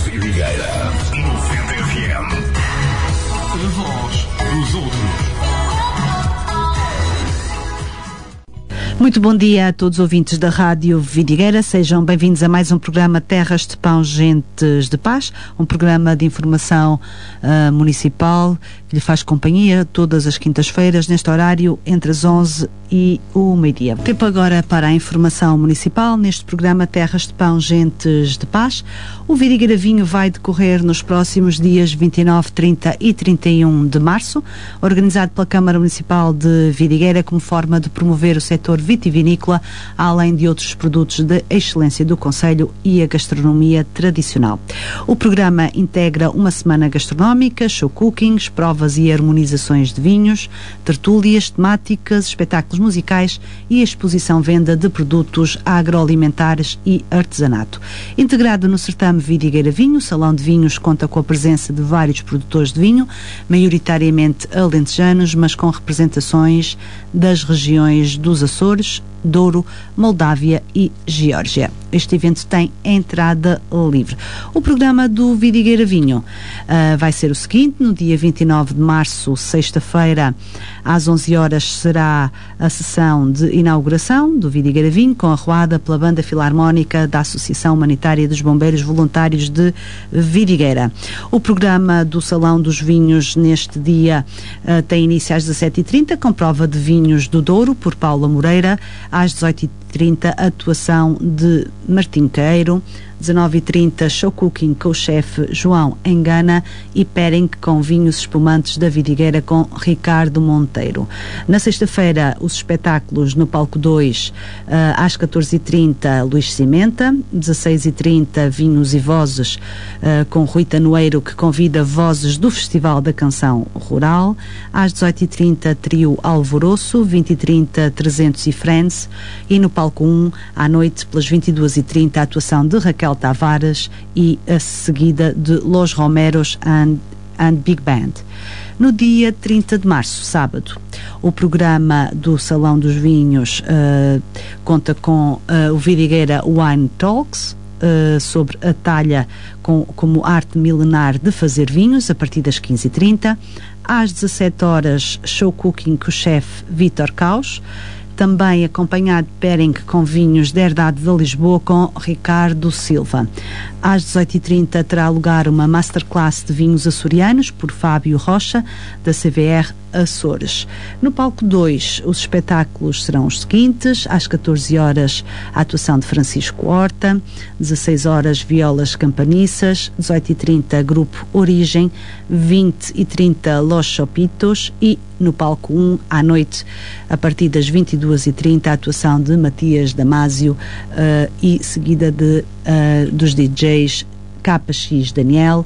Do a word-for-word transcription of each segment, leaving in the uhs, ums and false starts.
Vidigueira noventa F M. A voz dos outros. Muito bom dia a todos os ouvintes da Rádio Vidigueira. Sejam bem-vindos a mais um programa Terras de Pão, Gentes de Paz, um programa de informação uh, municipal que lhe faz companhia todas as quintas-feiras, neste horário, entre as onze e o meio-dia. Tempo agora para a informação municipal, neste programa Terras de Pão, Gentes de Paz. O Vidigueira Vinho vai decorrer nos próximos dias vinte e nove, trinta e trinta e um de março, organizado pela Câmara Municipal de Vidigueira como forma de promover o setor vitivinícola, além de outros produtos de excelência do concelho e a gastronomia tradicional. O programa integra uma semana gastronómica, show cookings, provas e harmonizações de vinhos, tertúlias temáticas, espetáculos musicais e exposição-venda de produtos agroalimentares e artesanato. Integrado no certame Vidigueira Vinho, o Salão de Vinhos conta com a presença de vários produtores de vinho, maioritariamente alentejanos, mas com representações das regiões dos Açores, Douro, Moldávia e Geórgia. Este evento tem entrada livre. O programa do Vidigueira Vinho uh, vai ser o seguinte: no dia vinte e nove de março, sexta-feira, às onze horas, será a sessão de inauguração do Vidigueira Vinho, com a arruada pela Banda Filarmónica da Associação Humanitária dos Bombeiros Voluntários de Vidigueira. O programa do Salão dos Vinhos neste dia uh, tem início às dezassete e trinta, com prova de vinhos do Douro, por Paula Moreira. Às dezoito e trinta, atuação de Martim Queiro. dezenove e trinta, show cooking com o chefe João Engana e pairing com vinhos espumantes da Vidigueira com Ricardo Monteiro. Na sexta-feira, os espetáculos no palco dois, uh, às catorze e trinta, Luís Cimenta. dezasseis e trinta, vinhos e vozes uh, com Rui Tanoeiro, que convida vozes do Festival da Canção Rural. Às dezoito e trinta, trio Alvoroço. vinte e trinta, trezentos e Friends. E no palco um, à noite, pelas vinte e duas e trinta, a atuação de Raquel Tavares e a seguida de Los Romeros and, and Big Band. No dia trinta de março, sábado, o programa do Salão dos Vinhos uh, conta com uh, o Vidigueira Wine Talks, uh, sobre a talha com, como arte milenar de fazer vinhos, a partir das quinze e trinta. Às dezassete horas, show cooking com o chefe Vítor Caus, também acompanhado de pairing com vinhos de herdade de Lisboa com Ricardo Silva. Às dezoito e trinta terá lugar uma masterclass de vinhos açorianos por Fábio Rocha, da C V R Açores. No palco dois, os espetáculos serão os seguintes: às catorze horas, a atuação de Francisco Horta, dezasseis horas, violas campaniças, dezoito e trinta, grupo Origem, vinte e trinta, Los Chopitos, e no palco um, à noite, a partir das vinte e duas e trinta, a atuação de Matias Damasio uh, e seguida de, uh, dos D Js K X Daniel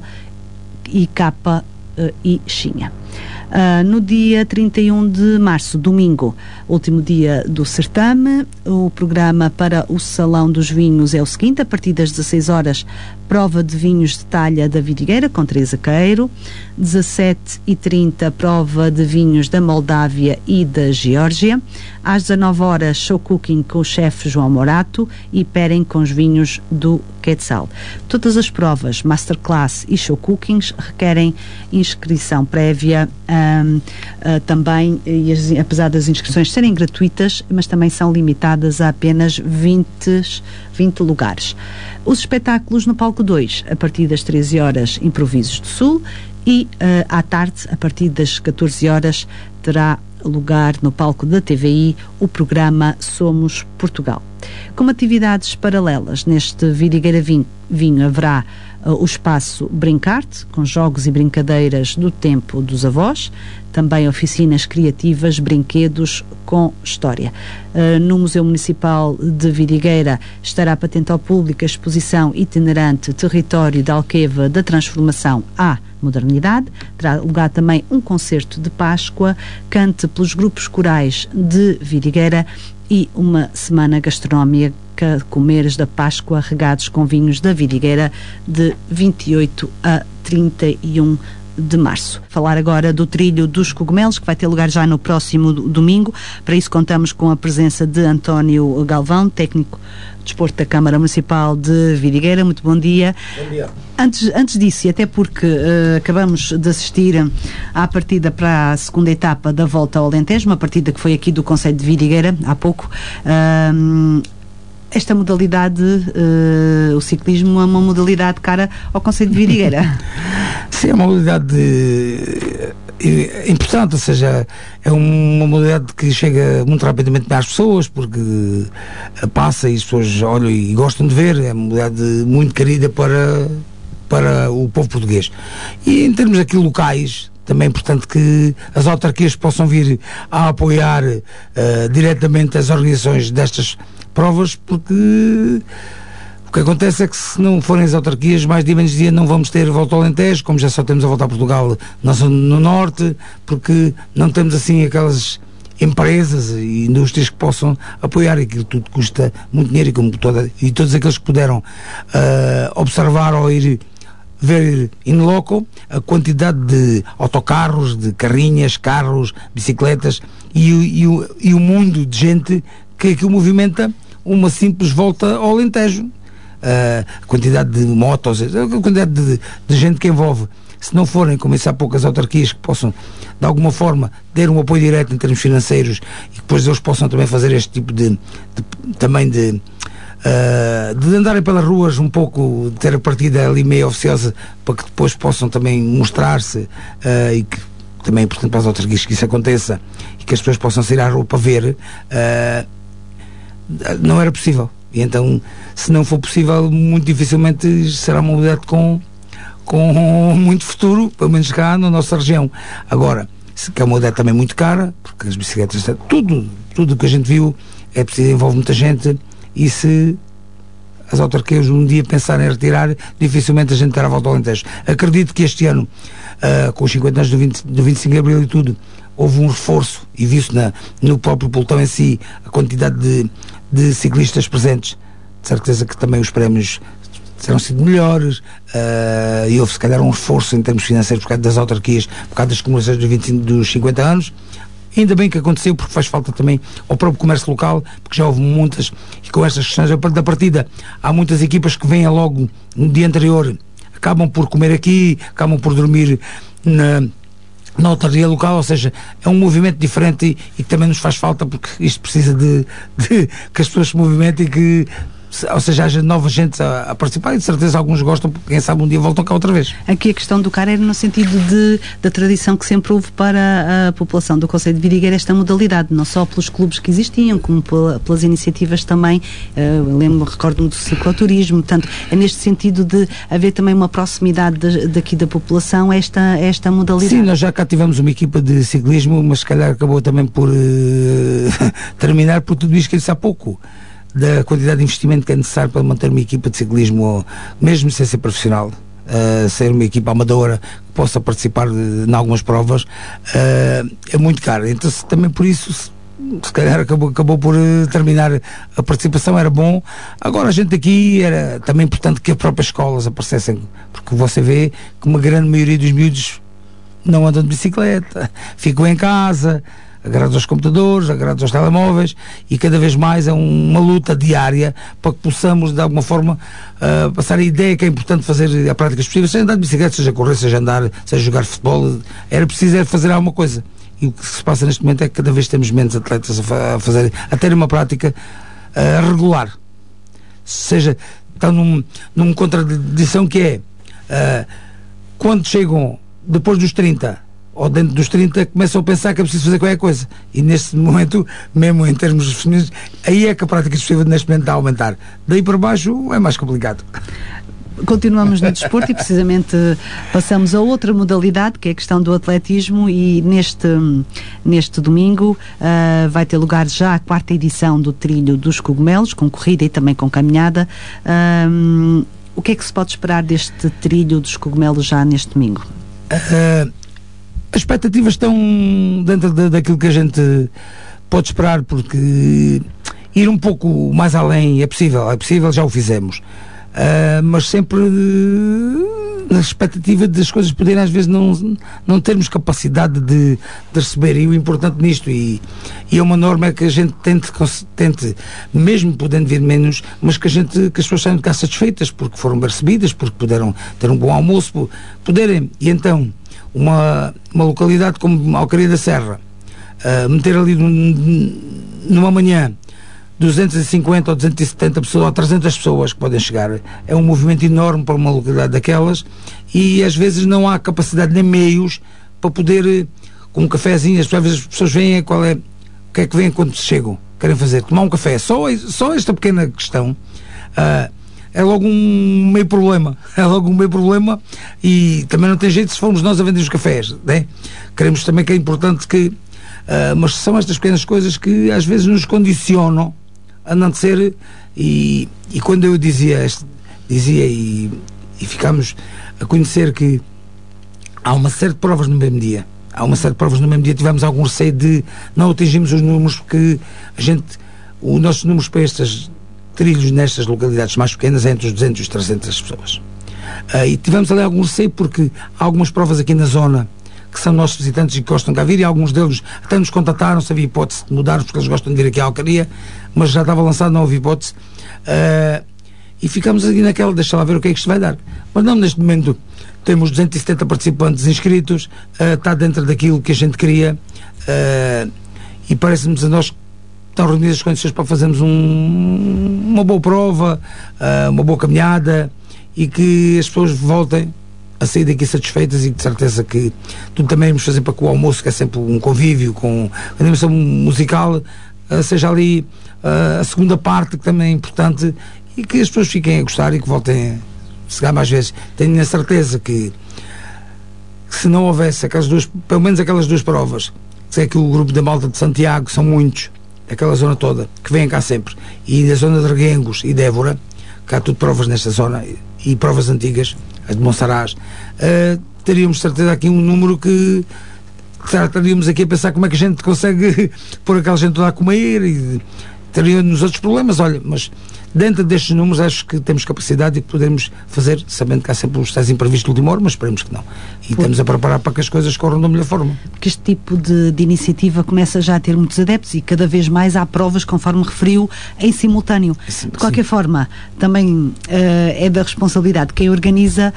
e K uh, e Xinha. Uh, no dia trinta e um de março, domingo, último dia do certame, o programa para o Salão dos Vinhos é o seguinte: a partir das dezasseis horas, prova de vinhos de talha da Vidigueira com Teresa Queiro. dezassete e trinta, prova de vinhos da Moldávia e da Geórgia. Às dezanove horas, show cooking com o chefe João Morato e pairing com os vinhos do Quetzal. Todas as provas, masterclass e show cookings requerem inscrição prévia. Um, uh, também, e as, apesar das inscrições serem gratuitas, mas também são limitadas a apenas vinte, vinte lugares. Os espetáculos no palco dois, a partir das treze horas, Improvisos do Sul, e uh, à tarde, a partir das catorze horas, terá lugar no palco da T V I o programa Somos Portugal. Como atividades paralelas, neste Vidigueira Vinho, vinho haverá uh, o espaço Brincarte, com jogos e brincadeiras do tempo dos avós, também oficinas criativas, brinquedos com história. Uh, no Museu Municipal de Vidigueira estará patente ao público a exposição itinerante Território da Alqueva da Transformação à Modernidade. Terá lugar também um concerto de Páscoa, cante pelos grupos corais de Vidigueira, e uma semana gastronómica, comeres da Páscoa regados com vinhos da Vidigueira, de vinte e oito a trinta e um de março. Falar agora do trilho dos cogumelos, que vai ter lugar já no próximo domingo. Para isso contamos com a presença de António Galvão, técnico de desporto da Câmara Municipal de Vidigueira. Muito bom dia. Bom dia. Antes, antes disso, e até porque uh, acabamos de assistir à partida para a segunda etapa da Volta ao Alentejo, uma partida que foi aqui do Concelho de Vidigueira há pouco, uh, esta modalidade, uh, o ciclismo é uma modalidade cara ao Concelho de Vidigueira. Sim, é uma modalidade importante, ou seja, é uma modalidade que chega muito rapidamente às pessoas, porque passa e as pessoas olham e gostam de ver. É uma modalidade muito querida para, para o povo português. E em termos aqui locais, também é importante que as autarquias possam vir a apoiar uh, diretamente as organizações destas provas, porque o que acontece é que se não forem as autarquias, mais dia menos dia não vamos ter Volta ao Alentejo, como já só temos a Volta a Portugal no, no Norte, porque não temos assim aquelas empresas e indústrias que possam apoiar. Aquilo tudo custa muito dinheiro, e, como toda, e todos aqueles que puderam uh, observar ou ir ver in loco a quantidade de autocarros, de carrinhas, carros, bicicletas e, e, e o mundo de gente que aquilo movimenta uma simples volta ao Alentejo. Uh, a quantidade de motos, a quantidade de, de gente que envolve. Se não forem, como disse há pouco, as autarquias que possam de alguma forma ter um apoio direto em termos financeiros, e que depois eles possam também fazer este tipo de, de também de Uh, de andarem pelas ruas um pouco, de ter a partida ali meio oficiosa, para que depois possam também mostrar-se, uh, e que também é importante para as autarquias que isso aconteça e que as pessoas possam sair à rua para ver. Uh, não era possível, e então, se não for possível, muito dificilmente será uma modalidade com, com muito futuro, pelo menos cá na nossa região. Agora, se que é uma modalidade também muito cara, porque as bicicletas, tudo, tudo que a gente viu é preciso, envolve muita gente. E se as autarquias um dia pensarem em retirar, dificilmente a gente terá a Volta ao Alentejo. Acredito que este ano, uh, com os cinquenta anos do, vinte, do vinte e cinco de Abril e tudo, houve um reforço, e viu-se na, no próprio pelotão em si, a quantidade de, de ciclistas presentes. De certeza que também os prémios terão sido melhores, uh, e houve se calhar um reforço em termos financeiros por causa das autarquias, por causa das comemorações dos, vinte, dos cinquenta anos. Ainda bem que aconteceu, porque faz falta também ao próprio comércio local, porque já houve muitas, e com estas questões da partida, há muitas equipas que vêm logo no dia anterior, acabam por comer aqui, acabam por dormir na, na autarquia local, ou seja, é um movimento diferente, e, e que também nos faz falta, porque isto precisa de, de que as pessoas se movimentem, e que, ou seja, haja nova gente a, a participar, e de certeza alguns gostam, porque quem sabe um dia voltam cá outra vez. Aqui a questão do cara era no sentido de, da tradição que sempre houve para a população do Concelho de Vidigueira, esta modalidade, não só pelos clubes que existiam, como pela, pelas iniciativas também, uh, lembro, recordo-me do cicloturismo. Portanto, é neste sentido de haver também uma proximidade de, daqui da população a esta, esta modalidade. Sim, nós já cá tivemos uma equipa de ciclismo, mas se calhar acabou também por uh, terminar por tudo isto que eu disse há pouco, da quantidade de investimento que é necessário para manter uma equipa de ciclismo, mesmo sem ser profissional, uh, ser uma equipa amadora que possa participar em algumas provas, uh, é muito caro. Então, se, também por isso, se, se calhar acabou, acabou por uh, terminar a participação, era bom. Agora, a gente aqui era também importante que as próprias escolas aparecessem, porque você vê que uma grande maioria dos miúdos não andam de bicicleta, ficam em casa, agarrados aos computadores, agarrados aos telemóveis, e cada vez mais é um, uma luta diária para que possamos, de alguma forma, uh, passar a ideia que é importante fazer a práticas possíveis, seja andar de bicicleta, seja correr, seja andar, seja jogar futebol. Era preciso era fazer alguma coisa. E o que se passa neste momento é que cada vez temos menos atletas a, fa a fazer, a ter uma prática uh, regular. Seja, estão num, num contradição que é, uh, quando chegam depois dos trinta, ou dentro dos trinta, começam a pensar que é preciso fazer qualquer coisa. E neste momento, mesmo em termos femininos, aí é que a prática desportiva neste momento está a aumentar. Daí para baixo é mais complicado. Continuamos no desporto e precisamente passamos a outra modalidade, que é a questão do atletismo, e neste, neste domingo uh, vai ter lugar já a quarta edição do Trilho dos Cogumelos, com corrida e também com caminhada. Uh, o que é que se pode esperar deste Trilho dos Cogumelos já neste domingo? Uh, As expectativas estão dentro de, daquilo que a gente pode esperar, porque ir um pouco mais além é possível, é possível, já o fizemos, uh, mas sempre uh, na expectativa das coisas poderem às vezes não, não termos capacidade de, de receber, e o importante nisto, e, e é uma norma, é que a gente tente, tente, mesmo podendo vir menos, mas que a gente, que as pessoas saiam de cá satisfeitas, porque foram bem recebidas, porque puderam ter um bom almoço, poderem, e então uma, uma localidade como Alcaria da Serra, uh, meter ali num, numa manhã duzentos e cinquenta ou duzentos e setenta pessoas ou trezentas pessoas que podem chegar, é um movimento enorme para uma localidade daquelas, e às vezes não há capacidade nem meios para poder, com um cafezinho, às vezes as pessoas veem qual é, o que é que vêm quando chegam, querem fazer, tomar um café, só, só esta pequena questão uh, é logo um meio problema, é logo um meio problema, e também não tem jeito se formos nós a vender os cafés, né? Queremos também, que é importante que, uh, mas são estas pequenas coisas que às vezes nos condicionam a não ser, e, e quando eu dizia, dizia e, e ficámos a conhecer que há uma série de provas no mesmo dia, há uma série de provas no mesmo dia, tivemos algum receio de não atingirmos os números, porque a gente, os nossos números para estes trilhos nestas localidades mais pequenas é entre os duzentos e os trezentas pessoas. Uh, e tivemos ali algum receio, porque há algumas provas aqui na zona que são nossos visitantes e que gostam de cá vir, e alguns deles até nos contataram se havia hipótese de mudar, porque eles gostam de vir aqui à Alcaria, mas já estava lançado, não houve hipótese, uh, e ficamos aqui naquela, deixa lá ver o que é que isto vai dar. Mas não, neste momento temos duzentos e setenta participantes inscritos, uh, está dentro daquilo que a gente queria, uh, e parece-nos a nós que estão reunidas as condições para fazermos um, uma boa prova, uh, uma boa caminhada, e que as pessoas voltem a sair daqui satisfeitas, e de certeza que tudo também vamos fazer para que o almoço, que é sempre um convívio com a animação musical, uh, seja ali uh, a segunda parte, que também é importante, e que as pessoas fiquem a gostar e que voltem a chegar mais vezes. Tenho a certeza que, que se não houvesse aquelas duas, pelo menos aquelas duas provas, que é que o grupo da Malta de Santiago, são muitos, aquela zona toda, que vêm cá sempre, e da zona de Reguengos e Dévora, que há tudo provas nesta zona, e provas antigas, as de Monsaraz, uh, teríamos certeza aqui um número que, que estaríamos aqui a pensar como é que a gente consegue pôr aquela gente toda a comer, e teríamos outros problemas. Olha, mas dentro destes números acho que temos capacidade de podermos fazer, sabendo que há sempre os tais imprevistos de última hora, mas esperemos que não, e Por... estamos a preparar para que as coisas corram da melhor forma. Porque este tipo de, de iniciativa começa já a ter muitos adeptos, e cada vez mais há provas, conforme referiu, em simultâneo. Sim, de qualquer sim. forma, também uh, é da responsabilidade de quem organiza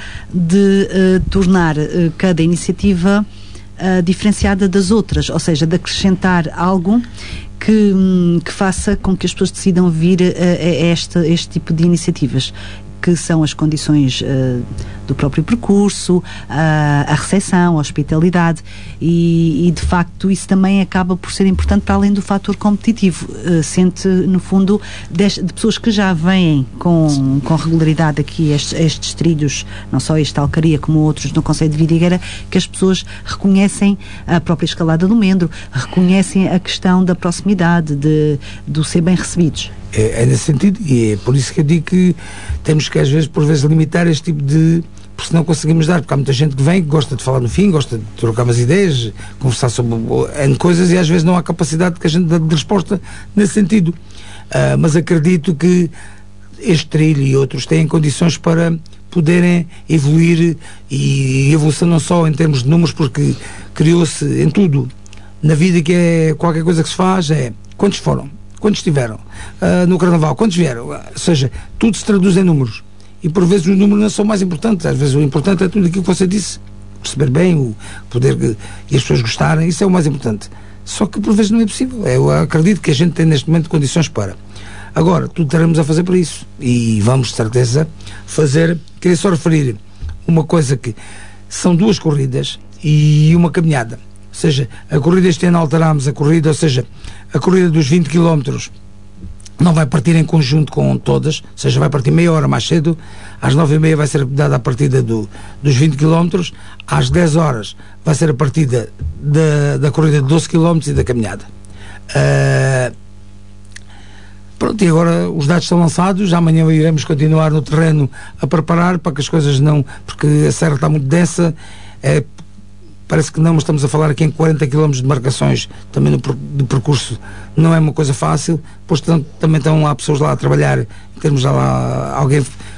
de uh, tornar uh, cada iniciativa uh, diferenciada das outras, ou seja, de acrescentar algo que, que faça com que as pessoas decidam vir a, a este, este tipo de iniciativas, que são as condições uh, do próprio percurso, uh, a recepção, a hospitalidade, e, e de facto isso também acaba por ser importante, para além do fator competitivo. Uh, sente, no fundo, de, de pessoas que já vêm com, com regularidade aqui estes, estes trilhos, não só este Alcaria como outros no concelho de Vidigueira, que as pessoas reconhecem a própria escalada do Mendro, reconhecem a questão da proximidade, de, de ser bem recebidos. É, é nesse sentido, e é por isso que eu digo que temos que às vezes, por vezes, limitar este tipo de, porque senão conseguimos dar, porque há muita gente que vem, que gosta de falar no fim, gosta de trocar umas ideias, conversar sobre N coisas, e às vezes não há capacidade que a gente dê de resposta nesse sentido. Uh, mas acredito que este trilho e outros têm condições para poderem evoluir, e evolução não só em termos de números, porque criou-se em tudo na vida, que é qualquer coisa que se faz, é quantos foram, quantos estiveram uh, no Carnaval, quantos vieram, ou seja, tudo se traduz em números, e por vezes os números não são mais importantes, às vezes o importante é tudo aquilo que você disse, perceber bem, o poder, e as pessoas gostarem, isso é o mais importante. Só que por vezes não é possível. Eu acredito que a gente tem neste momento condições para. Agora, tudo teremos a fazer para isso, e vamos de certeza fazer. Queria só referir uma coisa, que são duas corridas e uma caminhada. Ou seja, a corrida, este ano alterámos a corrida, ou seja, a corrida dos vinte quilómetros não vai partir em conjunto com todas, ou seja, vai partir meia hora mais cedo, às nove e meia vai ser dada a partida do, dos vinte quilómetros, às dez horas vai ser a partida da, da corrida de doze quilómetros e da caminhada. Uh, pronto, e agora os dados estão lançados, amanhã iremos continuar no terreno a preparar para que as coisas não, porque a serra está muito densa, é, parece que não, mas estamos a falar aqui em quarenta quilómetros de marcações, também no de percurso não é uma coisa fácil, pois também estão lá pessoas lá a trabalhar, em termos de lá, alguém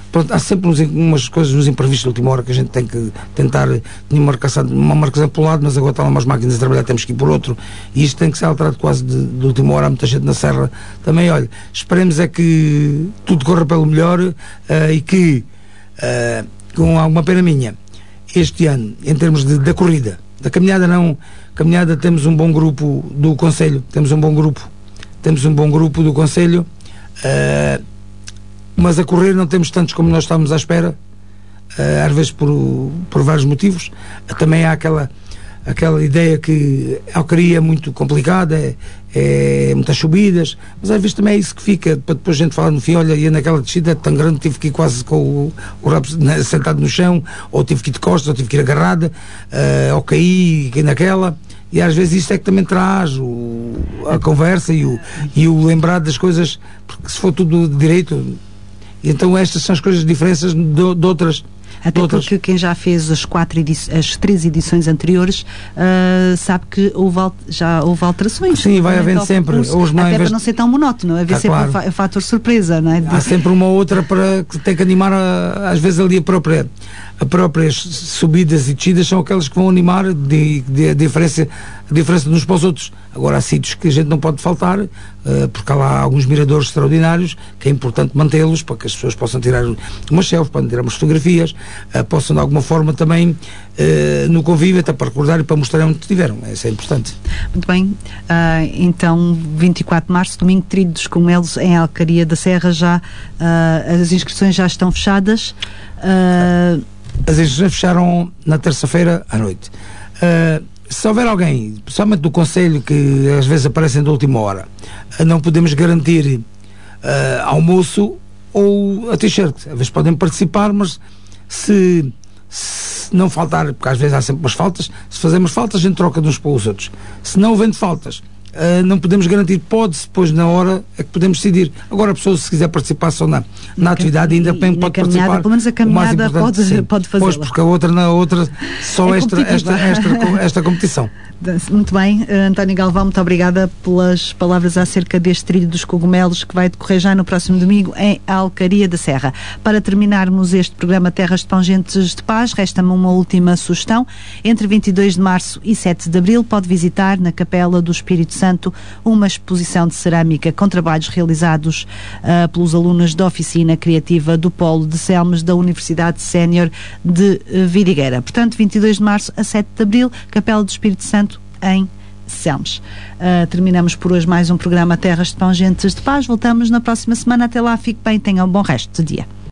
pronto, há sempre uns, umas coisas nos imprevistos de última hora que a gente tem que tentar. Tinha uma marcação, uma marcação por um lado, mas agora estão lá umas máquinas a trabalhar, temos que ir por outro, e isto tem que ser alterado quase de, de última hora. Há muita gente na Serra também. Olha, esperemos é que tudo corra pelo melhor, uh, e que uh, com alguma pena minha este ano, em termos de, da corrida, da caminhada não, caminhada temos um bom grupo do Conselho, temos um bom grupo temos um bom grupo do Conselho, uh, mas a correr não temos tantos como nós estávamos à espera, uh, às vezes por, por vários motivos. Uh, também há aquela, aquela ideia que a Alcaria é muito complicada, é, é muitas subidas, mas às vezes também é isso que fica, para depois a gente falar no fim, olha, e naquela descida é tão grande, tive que ir quase com o, o rabo sentado no chão, ou tive que ir de costas, ou tive que ir agarrada, uh, ou caí, caí naquela. E às vezes isto é que também traz o, a conversa e o, e o lembrar das coisas, porque se for tudo direito, então estas são as coisas, diferenças de, de outras. Até porque quem já fez as, quatro edições, as três edições anteriores, uh, sabe que houve, já houve alterações. Sim, vai havendo sempre. Hoje não, até para não ser tão monótono, haver ah, sempre claro. o, fa o fator surpresa, não é? Há sempre uma ou outra para que tem que animar, a, às vezes ali a própria, a próprias subidas e descidas são aquelas que vão animar de, de, a, diferença, a diferença de uns para os outros. Agora há sítios que a gente não pode faltar, uh, porque há lá alguns miradores extraordinários que é importante mantê-los para que as pessoas possam tirar umas selfies, possam tirar umas fotografias, uh, possam de alguma forma também uh, no convívio, até para recordar e para mostrar onde estiveram. Isso é importante. Muito bem. Uh, então, vinte e quatro de março, domingo, trilho dos cogumelos em Alcaria da Serra, já uh, as inscrições já estão fechadas. Uh, As inscrições fecharam na terça-feira à noite. Uh, se houver alguém, principalmente do Conselho, que às vezes aparecem de última hora, uh, não podemos garantir uh, almoço ou a t-shirt. Às vezes podem participar, mas se, se não faltar, porque às vezes há sempre umas faltas, se fazemos faltas a gente troca de uns para os outros. Se não havendo faltas, Uh, não podemos garantir, pode-se, depois na hora é que podemos decidir. Agora a pessoa, se quiser participar só na, na atividade, ainda bem pode participar. Pelo menos a caminhada pode, pode fazer. Pois, porque a outra, na outra só é esta, esta, esta, esta competição. Muito bem, uh, António Galvão, muito obrigada pelas palavras acerca deste trilho dos cogumelos que vai decorrer já no próximo domingo em Alcaria da Serra. Para terminarmos este programa Terras de Pongentes de Paz, resta-me uma última sugestão. Entre vinte e dois de março e sete de abril pode visitar na Capela do Espírito Santo uma exposição de cerâmica com trabalhos realizados uh, pelos alunos da Oficina Criativa do Polo de Selmes da Universidade Sénior de uh, Vidigueira. Portanto, vinte e dois de março a sete de abril, Capela do Espírito Santo em Selmes. Uh, terminamos por hoje mais um programa Terras de Pongentes de Paz. Voltamos na próxima semana. Até lá, fique bem, tenha um bom resto de dia.